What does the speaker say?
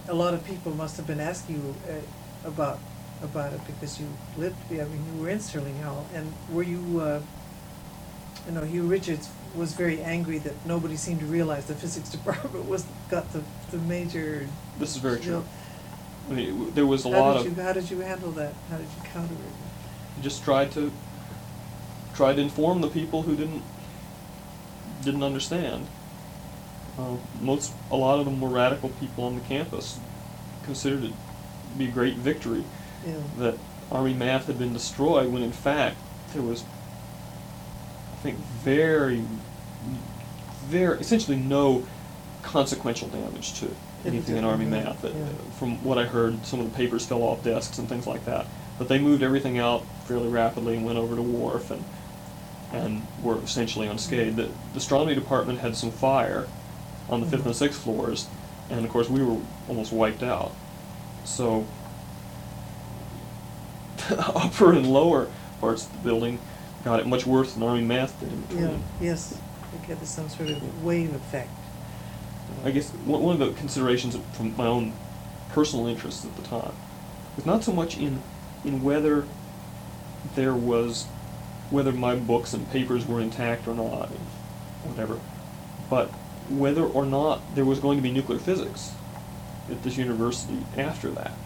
a lot of people must have been asking you about it because you lived. I mean, you were in Sterling Hall, and were you? Hugh Richards was very angry that nobody seemed to realize the physics department got the major. This is very deal. true. I mean, there was a lot of. How did you handle that? How did you counter it? Just tried to inform the people who didn't understand. A lot of them were radical people on the campus, considered it to be a great victory that Army math had been destroyed, when in fact there was, I think, very essentially no consequential damage to anything in Army math. From what I heard, some of the papers fell off desks and things like that. But they moved everything out fairly rapidly and went over to Wharf and were essentially unscathed. The astronomy department had some fire on the 5th and 6th floors, and of course we were almost wiped out. So upper and lower parts of the building got it much worse than Army math did in between. Yeah, yes, I get some sort of wave effect. I guess one of the considerations from my own personal interests at the time was not so much in whether my books and papers were intact or not, and whatever, but whether or not there was going to be nuclear physics at this university after that.